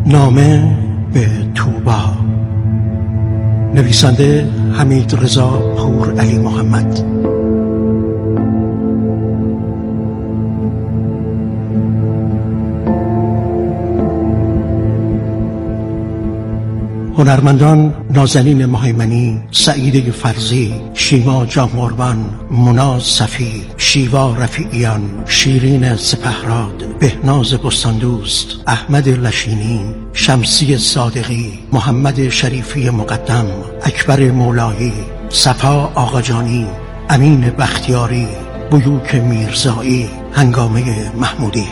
نامه به توبا، نویسنده حمید رضا پور علی محمد. هنرمندان نازنین مهیمنی، سعیده فرزی، شیما جاموربان، مناز صفی، شیوا رفیعیان، شیرین سپهراد، بهناز بستاندوست، احمد لشینی، شمسی صادقی، محمد شریفی مقدم، اکبر مولایی، صفا آقاجانی، امین بختیاری، بیوک میرزایی، هنگامه محمودی.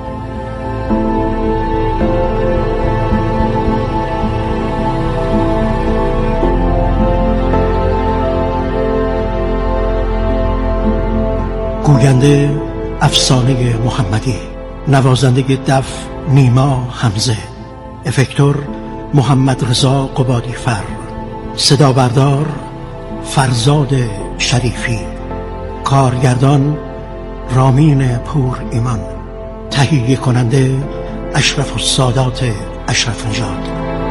گوینده افسانه محمدی، نوازنده دف نیما حمزه، افکتور محمد رضا قبادیفر، صدا بردار فرزاد شریفی، کارگردان رامین پور ایمان، تهیه کننده اشرف السادات اشرف نژاد.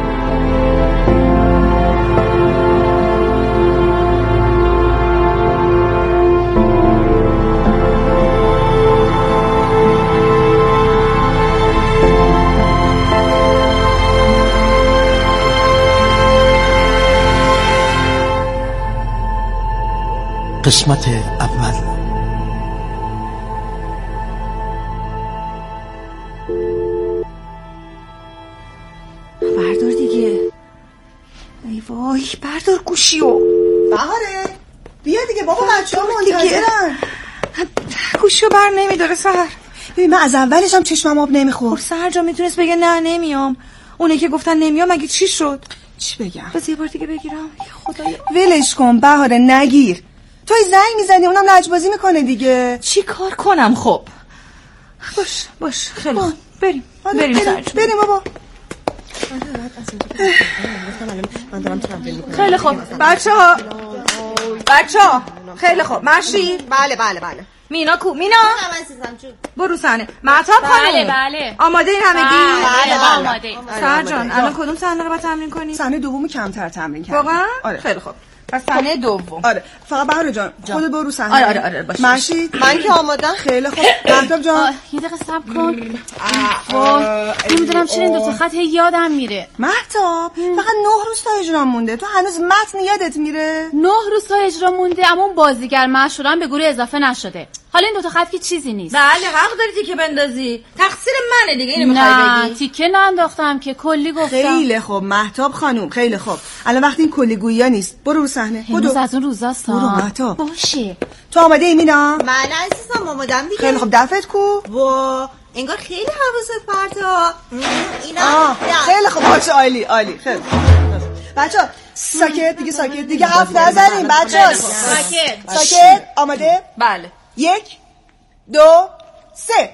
قسمت اول. بردار دیگه. ای وای بردار گوشیو. بهاره بیا دیگه بابا، بچه‌ها منتظرن. گوشیو بر نمیداره سحر. ببین من از اولش هم چشمم آب نمیخورد. سحر جا میتونست بگه نه نمیام. اونه که گفتن نمیام مگه چی شد؟ چی بگم؟ بس یه بار دیگه بگیرم. خدایا ولش کن بهاره، نگیر. توی زنگ میزنی اونم لجبازی میکنه دیگه. چی کار کنم؟ خب باش خیلی خوب. بریم بریم بابا. خیلی خوب بچه‌ها خیلی خوب. مرشی؟ بله مینا کو؟ مینا برو صحنه. مهتاب خانم بله آماده این همگی؟ بله آماده. سحر جان الان کدوم صحنه رو باید تمرین کنی؟ صحنه دومو کمتر تمرین کردم. واقعا؟ آره. خیلی خوب. پس صحنه دوم. آره فقط بهاره جان خودت برو صحنه. آره باشه. مرشید من که آمادم. خیلی خوب. مهتاب جان یه دقیقه صبر کن. نمیدونم چرا این دوتا خط یادم میره. مهتاب فقط 9 روز تا اجرا مونده، تو هنوز متن یادت میره؟ 9 روز تا اجرا مونده اما اون بازیگر مشهورم به گروه اضافه نشده. حالا این دوتا خط که چیزی نیست. بله حق داری تیکه بندازی، تقصیر منه دیگه. اینو میخوای بگی؟ نه تیکه ننداختم که کلی گفتم. خیلی خوب مهتاب خانوم، خیلی خوب. الان وقتی این کلی گویا نیست، برو رو صحنه. هنوز از اون روزاست. برو مهتاب. باشه. تو آماده ای مینا؟ من عزیزم آمادم دیگه. خیلی خوب. دفت کو؟ وا انگار خیلی حواست پرتا. اینا خیلی خوب. باشه عالی خیلی خوب. بچه‌ها ساکت دیگه حرف نزنیم بچه‌ها. ساکت. آماده؟ بله. 1 2 3.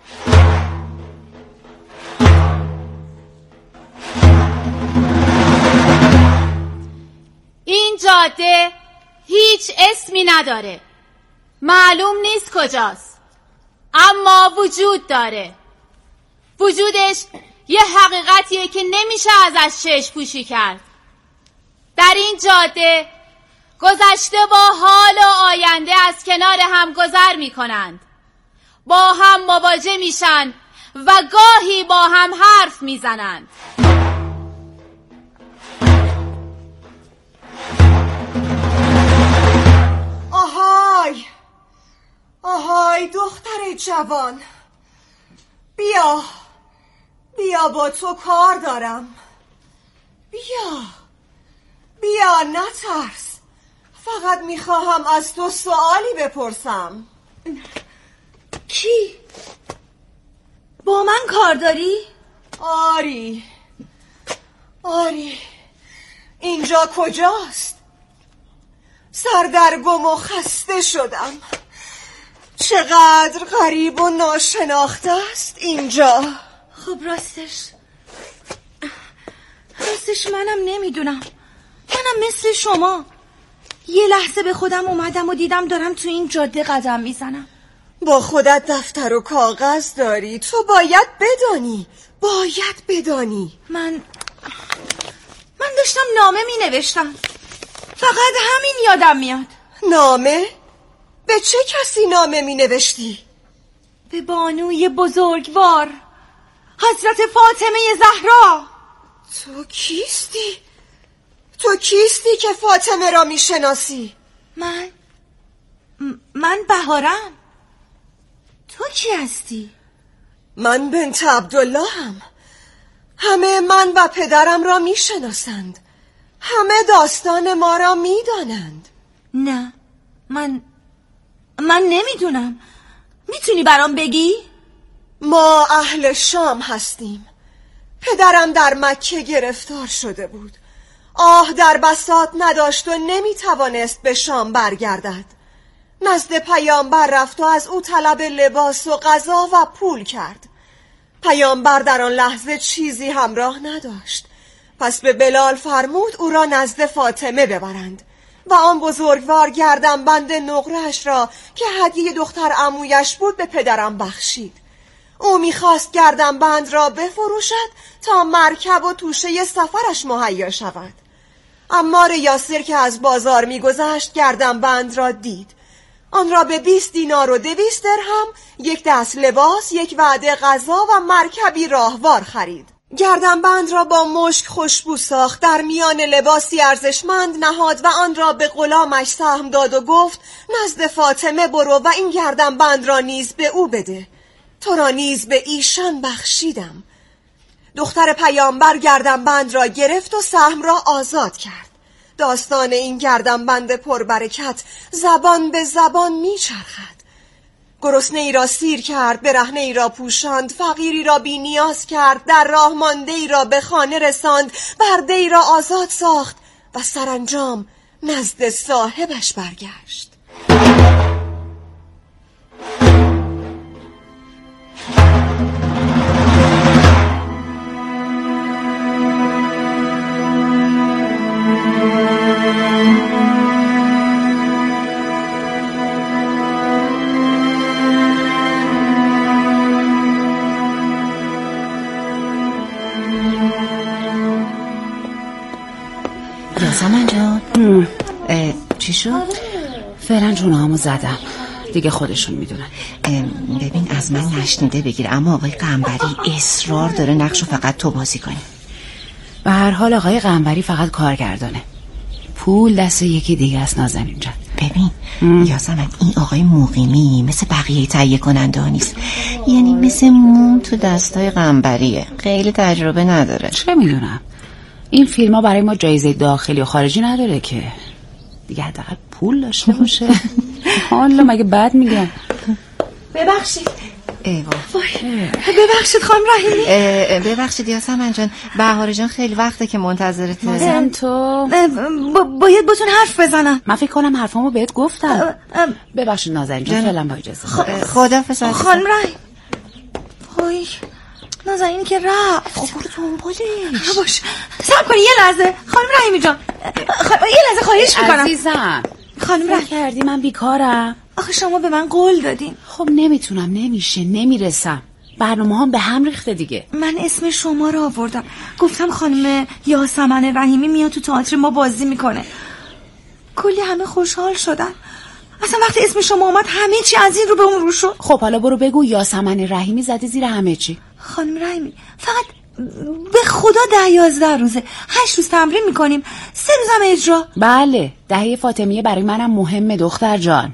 این جاده هیچ اسمی نداره، معلوم نیست کجاست، اما وجود داره. وجودش یه حقیقتیه که نمیشه ازش چشم پوشی کرد. در این جاده گذشته با حال و آینده از کنار هم گذر میکنند، با هم مواجه میشن و گاهی با هم حرف میزنند. آهای دختر جوان، بیا با تو کار دارم. بیا نترس، فقط میخواهم از تو سوالی بپرسم. کی؟ با من کار داری؟ آری اینجا کجاست؟ سردرگم و خسته شدم. چقدر غریب و ناشناخته است اینجا. خب راستش منم نمیدونم. منم مثل شما یه لحظه به خودم اومدم و دیدم دارم تو این جاده قدم میزنم. با خودت دفتر و کاغذ داری، تو باید بدانی. من داشتم نامه می نوشتم، فقط همین یادم میاد. نامه؟ به چه کسی نامه می نوشتی؟ به بانوی بزرگوار، حضرت فاطمه زهرا. تو کیستی که فاطمه را می شناسی؟ من بهارم. تو کی هستی؟ من بنت عبداللهم. همه من و پدرم را می شناسند، همه داستان ما را می دانند. نه، من نمیدونم. میتونی برام بگی؟ ما اهل شام هستیم. پدرم در مکه گرفتار شده بود، در بساط نداشت و نمیتوانست به شام برگردد. نزد پیامبر رفت و از او طلب لباس و غذا و پول کرد. پیامبر در آن لحظه چیزی همراه نداشت، پس به بلال فرمود او را نزد فاطمه ببرند و آن بزرگوار گردنبند نقره‌اش را که هدیه دختر عمویش بود به پدرم بخشید. او میخواست گردنبند را بفروشد تا مرکب و توشه سفرش مهیا شود. عمار یاسر که از بازار میگذشت گردنبند را دید، آن را به 20 دینار و 200 درهم، 1 دست لباس، 1 وعده غذا و مرکبی راهوار خرید. گردنبند را با مشک خوشبو ساخت، در میان لباسی ارزشمند نهاد و آن را به غلامش سهم داد و گفت نزد فاطمه برو و این گردنبند را نیز به او بده، تو را نیز به ایشان بخشیدم. دختر پیامبر گردنبند را گرفت و سهم را آزاد کرد. داستان این گردنبند پربرکت زبان به زبان میچرخد. گرسنه ای را سیر کرد، برهنه ای را پوشاند، فقیری را بی نیاز کرد، در راه مانده ای را به خانه رساند، برده ای را آزاد ساخت و سرانجام نزد صاحبش برگشت. یاسمن جان چی شد؟ فعلا جونهامو زدم دیگه، خودشون میدونن. ببین از من نشنیده بگیر، اما آقای قنبری اصرار داره نقشو فقط تو بازی کنی. به هر حال آقای قنبری فقط کارگردانه، پول دست یکی دیگه است نازنین جان. ببین یاسمن، این آقای مقیمی مثل بقیه تهیه کننده ها نیست، یعنی مثل موم تو دستای قنبریه، خیلی تجربه نداره. چه میدونم، این فیلم ها برای ما جایزه داخلی و خارجی نداره که، دیگه حداقل پول داشته باشه. حالا مگه بد میگم؟ ببخشید. ببخشید خانم رحیمی. ببخشید یاسمن جان، بهار جان خیلی وقته که منتظرته. مازن تو باید باتون حرف بزنم. من فکر کنم حرفامو بهت گفتم. ببخشید نازنین جان، فعلا با اجازه. خداحافظ خانم رحیم. وای نازنین که رفت. خب برو دنبالش. باش صبر کنی یه لحظه خانم رحیمی جان، یه لحظه خواهش میکنم. عزیزم خانم رحیم کردی من بیکارم. آخه شما به من قول دادین. خب نمیتونم، نمیشه، نمیرسم، برنامه هم به هم ریخته دیگه. من اسم شما رو آوردم، گفتم خانم یاسمن رحیمی میاد تو تئاتر ما بازی میکنه. کلی همه خوشحال شدن، اصلا وقتی اسم شما اومد همه چی از این رو به اون رو شد. خب حالا برو بگو یاسمن رحیمی زده زیر همه چی. خانم رحیمی فقط به خدا 10-11 روزه، 8 روز تمرین میکنیم، 3 روزم اجرا. بله، دهه فاطمیه برای منم مهمه دختر جان.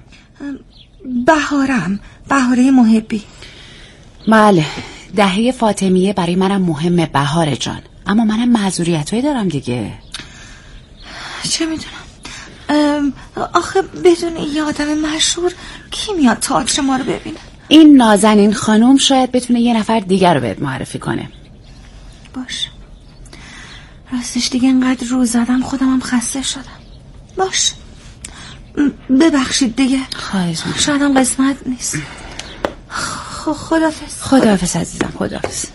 بهاره محبی. بله، دهه فاطمیه برای منم مهمه بهار جان، اما منم معذوریتایی دارم دیگه. چه میدونم، آخه بدون یه آدم مشهور کی میاد تئاتر ما رو ببینه؟ این نازنین خانم شاید بتونه یه نفر دیگر رو بهت معرفی کنه. باش، راستش دیگه انقدر رو زدم خودم هم خسته شدم. باش ببخشید دیگه، خواهش میکنم، شاید هم قسمت نیست. خداحافظ. خداحافظ عزیزم، خداحافظ.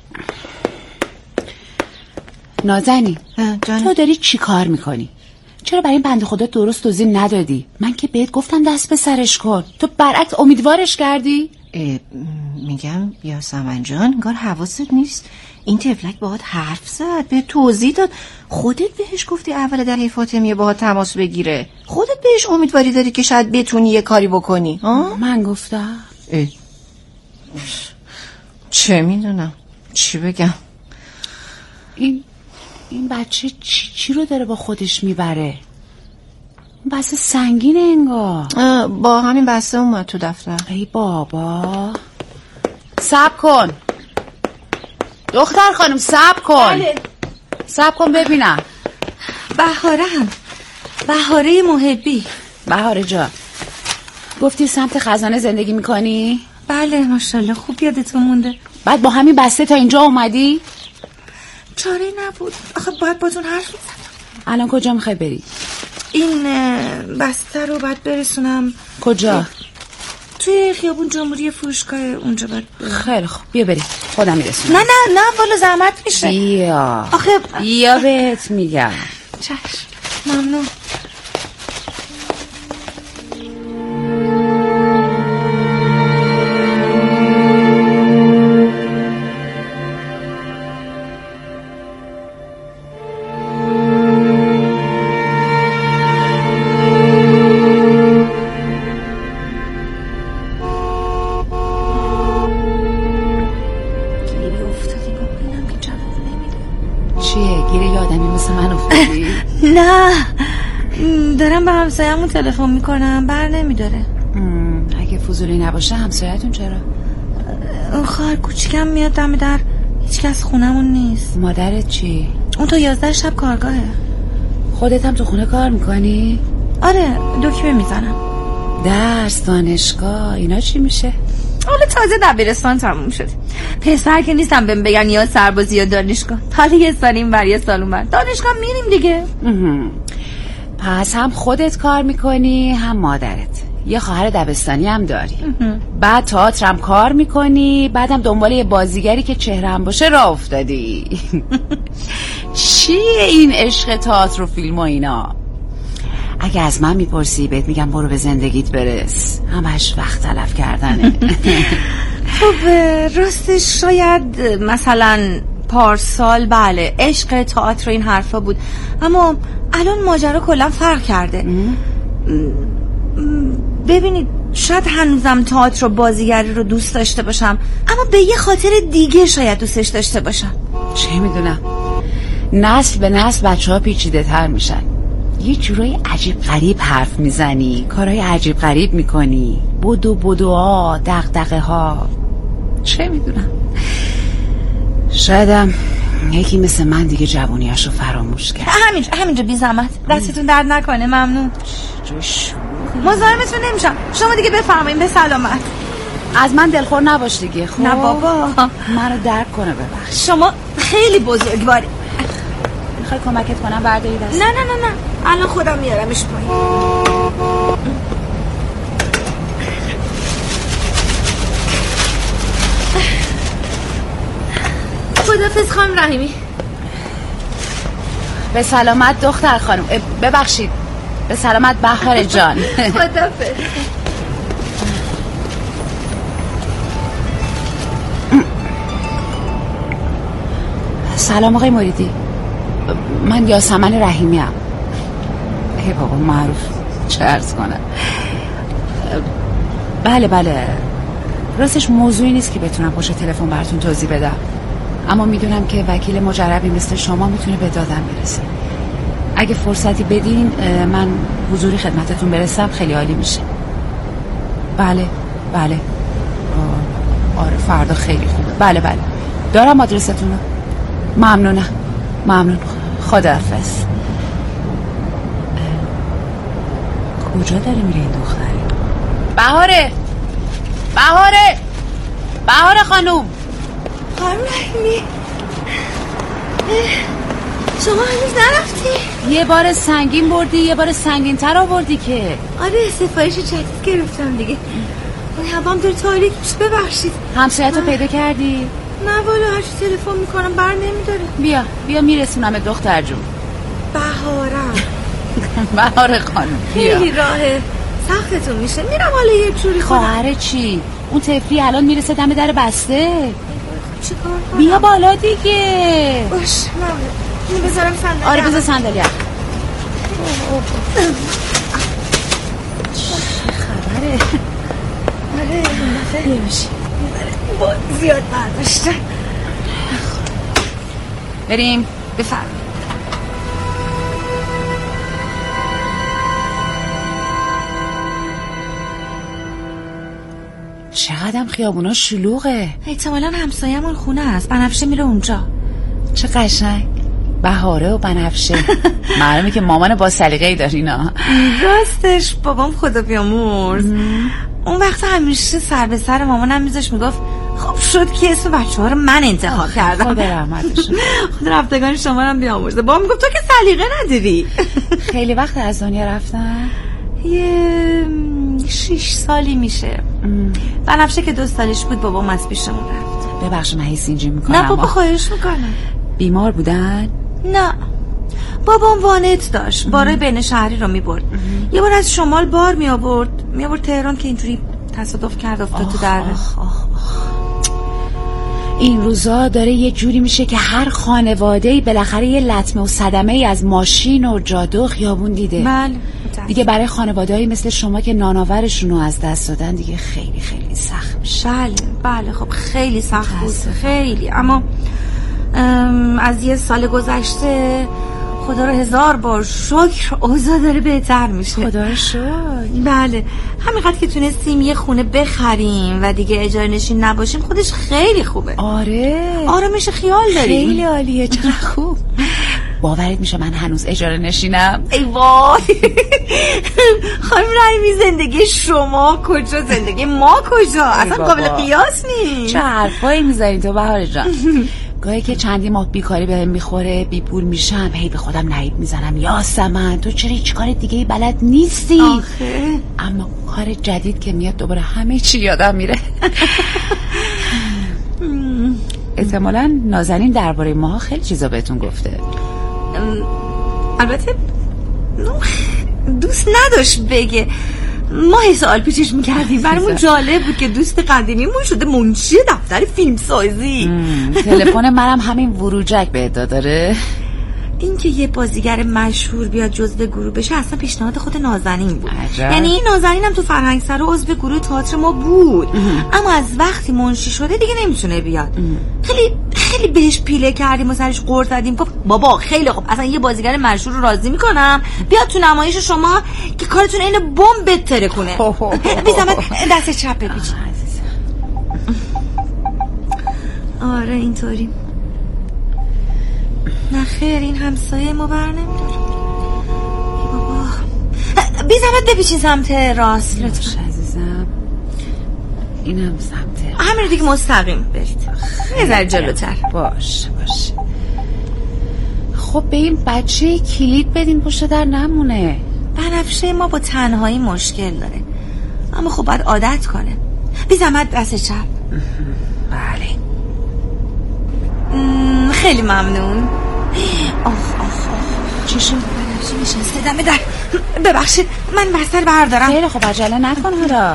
نازنین جان، تو داری چی کار میکنی؟ چرا برای این بنده خدا درست توضیح ندادی؟ من که بهت گفتم دست به سرش کن، تو برعکس امیدوارش کردی؟ میگم یاسمن جان، انگار حواست نیست. این تفلک باهات حرف زد، به توضیح داد، خودت بهش گفتی اول دهه فاطمیه باهات تماس بگیره، خودت بهش امیدواری داری که شاید بتونی یه کاری بکنی. من گفتم؟ چه میدونم چی بگم. این بچه چی رو داره با خودش میبره؟ بسته سنگینه انگار. با همین بسته اومد تو دفتر. ای بابا، صبر کن دختر خانم، صبر کن. صبر کن ببینم. بهاره محبی. بهاره جان، گفتی سمت خزانه زندگی میکنی؟ بله ماشاءالله، خوب یادتون مونده. بعد با همین بسته تا اینجا اومدی؟ چاره نبود، آخه باید باتون حرف میزدم. الان کجا میخوای بری؟ این بسته رو باید برسونم. کجا؟ توی خیابون جمهوری فروشگاه اونجا باید. خیلی خوب، بیا بریم، خودم میرسونم. نه والا زحمت میشه. بیا آخه بیا بهت میگم. چشم، ممنون. نه، دارم به همسایه‌مون تلفن میکنم، بر نمیداره. اگه فضولی نباشه همسایه‌تون چرا؟ اون خواهر کوچیکم میاد دم در، هیچ کس خونمون نیست. مادرت چی؟ اون تا 11 شب کارگاهه. خودت هم تو خونه کار میکنی؟ آره، دکمه میزنم. درس، دانشگاه، اینا چی میشه؟ حالا تازه دبیرستان تموم شد. پسر که نیستم بهم بگن یا سربازی یا دانشگاه. حالا یه سال این ور یه سال اون ور. دانشگاه میریم دیگه. پس هم خودت کار میکنی هم مادرت. یه خواهر دبستانی هم داری. بعد تئاتر هم کار میکنی، بعدم دنبال یه بازیگری که چهره‌ام باشه راه افتادی. چیه این عشق تئاتر و فیلم و اینا؟ اگه از من میپرسی بهت میگم برو به زندگیت برس، همش وقت تلف کردنه. خب راستش شاید مثلا پارسال بله عشق تئاتر و این حرفا بود، اما الان ماجرا کلا فرق کرده. ببینید شاید هنوزم تئاتر و بازیگری رو دوست داشته باشم، اما به یه خاطر دیگه شاید دوستش داشته باشم. چه میدونم، نسل به نسل بچه ها پیچیده تر میشن. یه جورای عجیب غریب حرف میزنی، کارهای عجیب غریب میکنی، بدوها، دغدغه ها. چه میدونم، شایدم یکی مثل من دیگه جوونیاشو فراموش کرد. همینجا بی زحمت، دستتون درد نکنه. ممنون. مزاحمتون نمیشم، شما دیگه بفرمایید. به سلامت. از من دلخور نباش دیگه. خب نه بابا، منو درک کنه. ببخش، شما خیلی بزرگواری. میخوای کمکت کنم برداری دست؟ نه الان خودم میارمش پایین. خداحافظ خانم رحیمی. به سلامت دختر خانم. ببخشید، به سلامت بهار جان. خداحافظ. سلام آقای مریدی، من یاسمن رحیمی ام. ای بابا معروف، چه عرض کنم. بله راستش موضوعی نیست که بتونم پشت تلفن براتون توضیح بدم، اما میدونم که وکیل مجربی مثل شما میتونه به دادم برسه. اگه فرصتی بدین من حضوری خدمتتون برسم خیلی عالی میشه. بله آره فردا خیلی خوبه. بله دارم آدرستون رو. ممنون. خداحافظ. کجا داری میره این دختری؟ بهاره خانوم. خانم رحیمی، شما هنوز نرفتی؟ یه بار سنگین بردی، یه بار سنگین تر آوردی که. آره سفارش جدید گرفتم دیگه. هوام داره تاریک میشه، ببخشید. همسایه‌تو پیدا کردی؟ نه والا، هرچی تلفن میکنم بر نمیداره. بیا میرسونم دختر جون. بهارم. بهار خانم بیا. خیلی راهه، سختتون میشه. میرم حالا یه جوری خواهر چی؟ اون طفلی الان میرسه دم در بسته. چیکار کنم؟ بیا بالا دیگه. باش ممنون. اینو بذارم صندلی. آره بذار صندلی. چه خبره؟ آره این دفعه نمیشه. با زیاد برداشتن. بریم. بفرم. چقدرم خیابونا شلوغه. احتمالاً همسایه‌مون خونه است. بنفشه میره اونجا. چه قشنگ. بهاره و بنفشه. معلومه که مامان با سلیقه‌ای دارینا. راستش بابام خدا بیامرز اون وقت همیشه سر به سر مامانم میذاش میگفت خب شد که اسم بچه‌ها رو من انتخاب کردم. خدا رحمتش. خدا رفتگان شما رو بیامرزه. بابام میگفت تو که سلیقه نداری. خیلی وقت از دنیا رفتن؟ یه 6 سالی میشه. بنفشه که 2 سالش بود بابام از پیشمون رفت. ببخشید من هیسینجی میکنم. نه بابا خواهش میکنم. بیمار بودن؟ نه بابام وانت داشت. باره بین شهری رو میبرد. یه بار از شمال بار میآورد تهران که اینجوری تصادف کرد افتاد تو دره. این روزا داره یه جوری میشه که هر خانواده‌ای بالاخره یه لطمه و صدمه‌ای از ماشین و جاده و خیابون دیده. بله دیگه برای خانواده‌ای مثل شما که نانآورشون رو از دست دادن دیگه خیلی خیلی سخت میشه. بله خب خیلی سخت بود خیلی. اما از یه سال گذشته خدا رو 1000 بار شکر اوضاع داره بهتر میشه. خدا رو شکر. بله همینقدر که تونستیم یه خونه بخریم و دیگه اجاره نشین نباشیم خودش خیلی خوبه. آره میشه خیال داریم. خیلی عالیه. چقدر خوب. باورت میشه من هنوز اجاره نشینم؟ ای وای خانم رحیمی زندگی شما کجا زندگی ما کجا اصلا قابل قیاس نیست. چه حرفایی میزنی تو بهار جان؟ گاهی که چندی ماه بیکاری بهم میخوره بی پول میشم هی به خودم نعیب میزنم یاسمن تو چرا هیچ کار دیگه بلد نیستی؟ آخه اما کار جدید که میاد دوباره همه چی یادم میره. احتمالاً نازنین درباره ما خیلی چیزا بهتون گفته. البته دوست نداشت بگه. ما سوال پیچش میکردیم برامون جالب بود که دوست قدیمیمون شده منشی دفتر فیلم سازی. تلفن منم همین وروجک بهت داره. این که یه بازیگر مشهور بیاد جزو گروه بشه اصلا پیشنهاد خود نازنین بود. یعنی نازنین هم تو فرهنگسرا عضو گروه تئاتر ما بود. اما از وقتی منشی شده دیگه نمیتونه بیاد. خیلی بهش پیله کردیم و سرش قرض زدیم. گفت بابا خیلی خوب اصلا یه بازیگر مشهور رو راضی میکنم بیاد تو نمایش شما که کارتون اینو بمب بتره کنه. بی زحمت دست چپ بپیچ. آره اینطوری. نه خیر این همسایه ما بر نمیداره. بابا بی زحمت بپیچین سمت راست لطفا عزیزم. اینم سمت همین دیگه مستقیم برید. یه ذره جلوتر. باشه. خب به این بچه کلید بدین پشت در نمونه. بنفشه ما با تنهایی مشکل داره اما خب باید عادت کنه. بی زحمت دست چپ. بله خیلی ممنون. آخ چی شد؟ بنفشه نشسته دم در. ببخشید من بستر بردارم. خیلی خب عجله نکن هرا.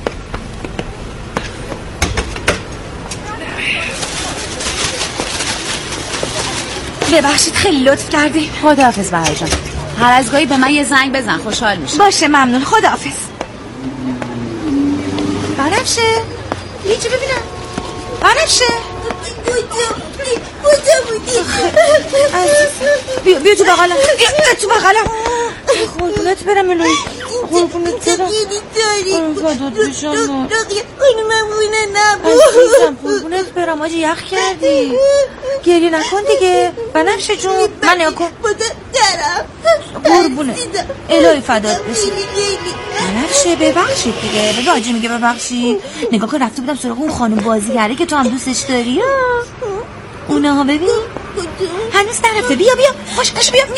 ببخشید خیلی لطف کردی. خداحافظ بهار جان. هر از گاهی به من یه زنگ بزن خوشحال میشم. باشه ممنون. خداحافظ. بنفشه یکی ببینم. بنفشه بیا تو بغلم. تو بغلم. قربونت برم الهی. قربونت برم. قربونت برم آجی یخ کردی. گریه نکن دیگه. بنفشه جون من نکن. قربونت الهی فدات بشی. بنفشه ببخشید دیگه. بگه آجی میگه ببخشید. نگاه کن رفته بودم سراغ اون خانم بازیگره که تو هم دوستش داری. اونها ببین هنوز نرفته. بیا باش بیا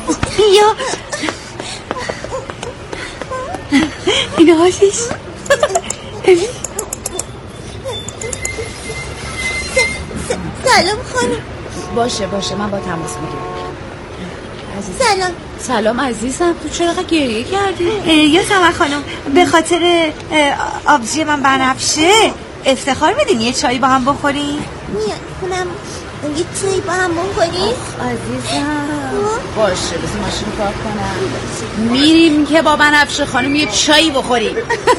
اینه هاشیش. سلام خانم. باشه من با تماس میگیرم. سلام سلام عزیزم، تو چرا گریه کردی؟ یا سمر خانم به خاطر آبجی من بنفشه افتخار بدین یه چایی با هم بخوریم؟ میاد کنم یه چایی با هم بخوریم؟ عزیزم باشه بذار ماشین پارک کنم، میریم که با بنفشه خانم یه چایی بخوریم.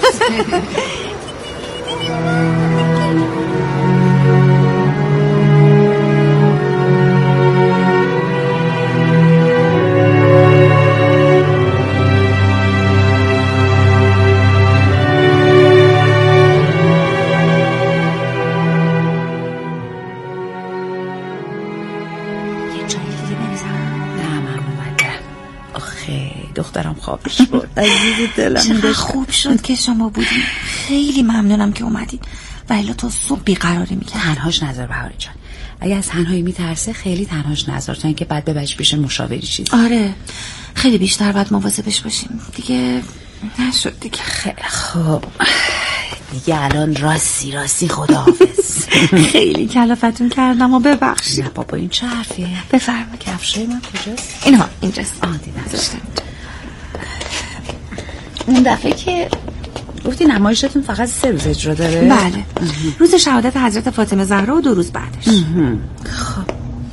دخترم خواب شد. عزیز دلم چقدر خوب شد که شما بودین. خیلی ممنونم که اومدین و الا تا صبح بیقراری میکرد. تنهاش نذار بهاری جان، اگه از تنهایی میترسه خیلی تنهاش نذار تا اینکه بعد ببرش پیش مشاوری چیزی. آره خیلی بیشتر باید مواظبش باشیم دیگه. نشد دیگه. خیلی خوب دیگه الان راستی خداحافظ. خیلی کلافتون کردم و ببخشید. نه بابا این چه حرفیه؟ بفرمایید. کفشای من کجاست؟ اینها اینجاست. دیدم. اون دفعه که گفتی نمایشتون فقط 3 روز اجرا داره؟ بله. روز شهادت حضرت فاطمه زهرا و 2 روز بعدش. خب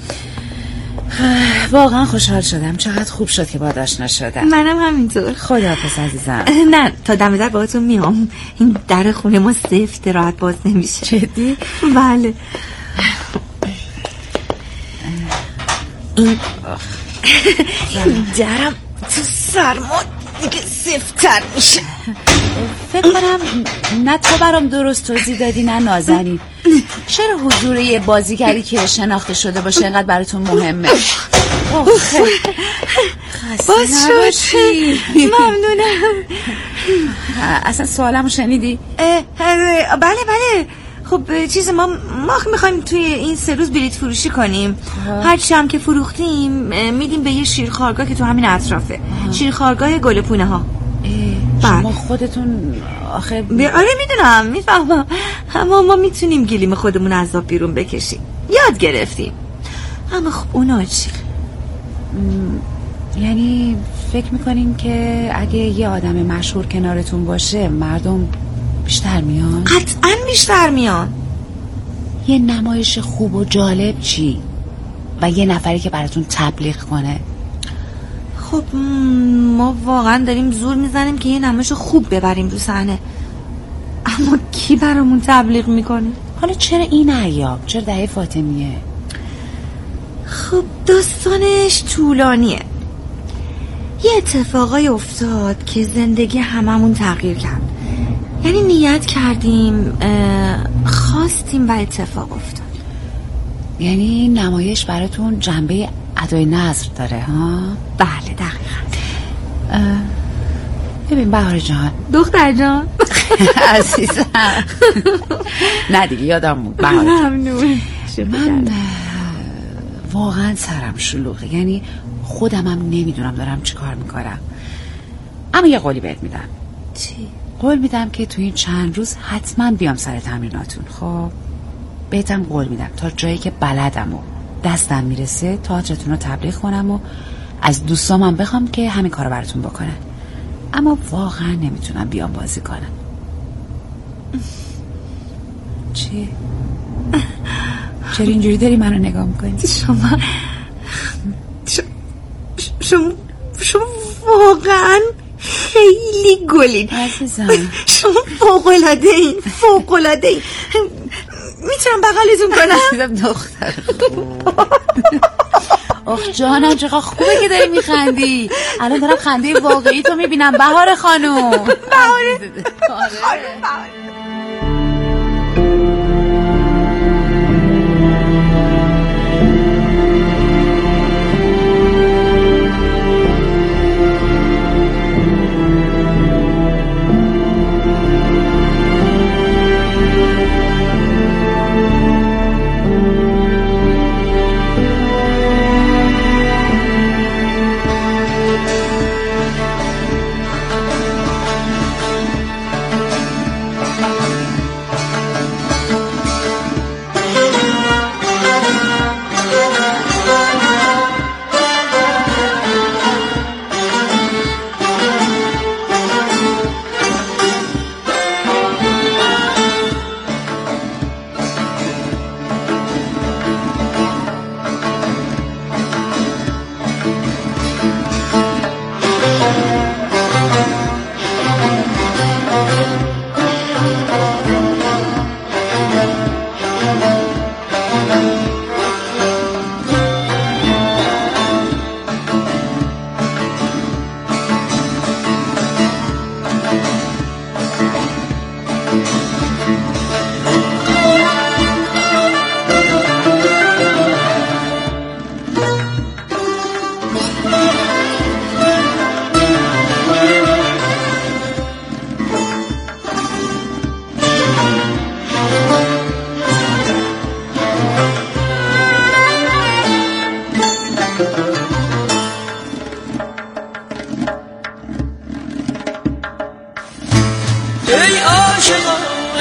واقعا خوشحال شدم، چقدر خوب شد که با آشنا شدم. منم همینطور. خداحافظ عزیزم. نه تا دم در باهاتون میام. این در خونه ما سفت راحت باز نمیشه. جدی؟ بله. این درم تو سرما دیگه سفت‌تر میشه. فکر کنم نه تو برام درست توضیح دادی نه نازنین. چرا حضور یه بازیگری که شناخته شده باشه اینقدر براتون مهمه؟ باز شد. ممنونم. اصلا سوالمو شنیدی؟ بله. خب چیز ما میخوایم توی این 3 روز بلیط فروشی کنیم. هرچی هم که فروختیم میدیم به یه شیرخوارگاه که تو همین اطرافه. شیرخوارگاه گلپونه ها. شما خودتون آخه آره میدونم میفهمم، اما ما میتونیم گلیم خودمون از آب بیرون بکشیم. یاد گرفتیم. اما خب اونا چی؟ یعنی فکر میکنین که اگه یه آدم مشهور کنارتون باشه مردم بیشتر میان؟ قطعا بیشتر میان. یه نمایش خوب و جالب چی؟ و یه نفری که براتون تبلیغ کنه. خب ما واقعا داریم زور میزنیم که یه نمایش خوب ببریم رو صحنه، اما کی برامون تبلیغ میکنه؟ حالا چرا این ایام؟ چرا دهه فاطمیه؟ خب داستانش طولانیه. یه اتفاقای افتاد که زندگی هممون تغییر کرد. یعنی نیت کردیم، خواستیم و اتفاق افتاد. یعنی نمایش براتون جنبه ادای نظر داره ها؟ بله دقیقا. ببین بهار جان، دختر جان عزیزم. نه دیگه یادم بود بهار جان. من واقعا سرم شلوغه، یعنی خودمم نمیدونم دارم چی کار میکنم. اما یه قولی بهت میدم. چی؟ قول میدم که تو این چند روز حتما بیام سر تمریناتون. خب بهتم قول میدم تا جایی که بلدم و دستم میرسه تئاترتون رو تبلیغ کنم و از دوستامم بخوام که همین کارو براتون بکنن. اما واقعا نمیتونم بیام بازی کنم. چی؟ چرا اینجوری داری منو نگاه میکنی؟ شما واقعا خیلی گلین عزیزم. شما فوق‌العاده‌این. میتونم بغلتون کنم؟ عزیزم دختر آخ جانم چقدر خوبه که داری میخندی. الان دارم خنده واقعی تو میبینم بهار خانوم. بهار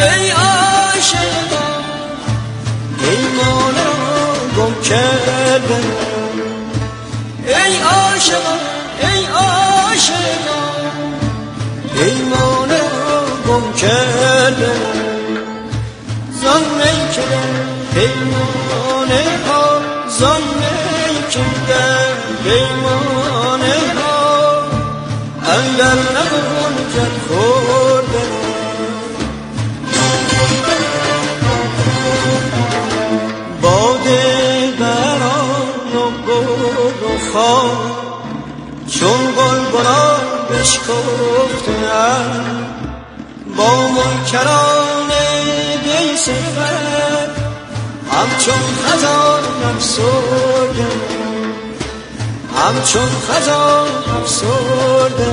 ای عاشقان پیمان را گم کرده ای عاشقان ای عاشقان پیمان را گم کرده زان می که پیمانه ها زان می که پیمانه ها اندر نگنجد خورده باده بران و گل و خار چون گلبنان بشکفتند با منکران بی صفت همچون خزان افسرده همچون خزان افسرده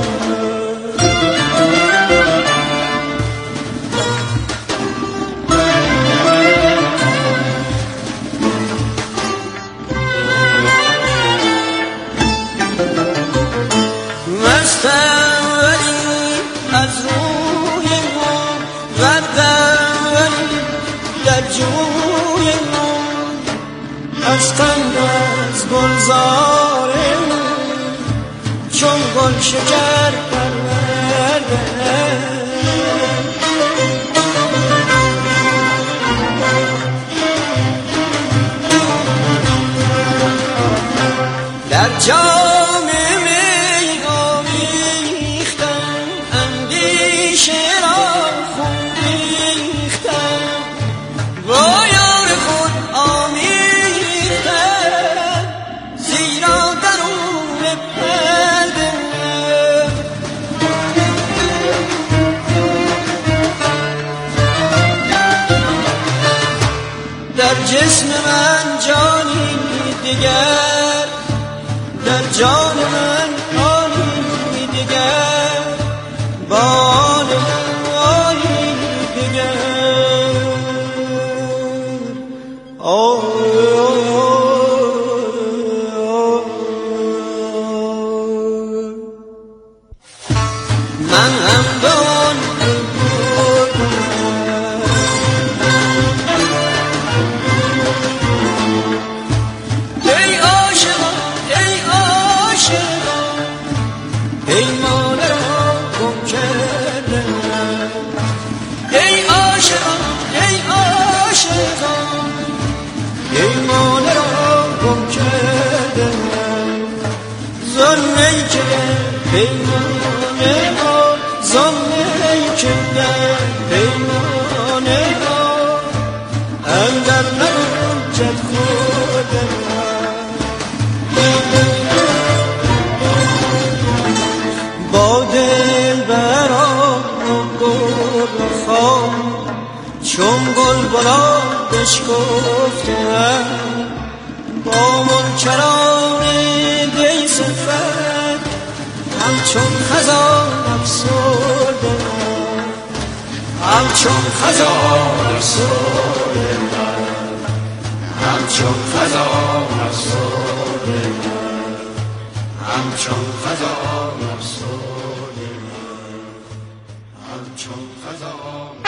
از قند از گلزار چون گل شکر پرورده در جام می آمیختم اندیشه را خون ریختم با یار خود جسم من جانی دیگر در جان من آنی دیگر بال من آنی دیگر من هم به آن پیمانه ها زانه که در پیمانه ها اندر نگنجد خورده با دل بران و گل و خار چون گلبنان بشکفتند با منکران دی صفت همچون خزان افسرده همچون خزان افسرده همچون خزان افسرده همچون خزان افسرده همچون خزان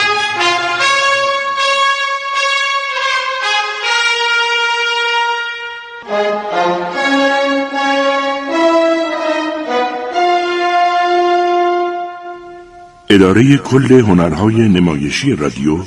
اداره کل هنرهای نمایشی رادیو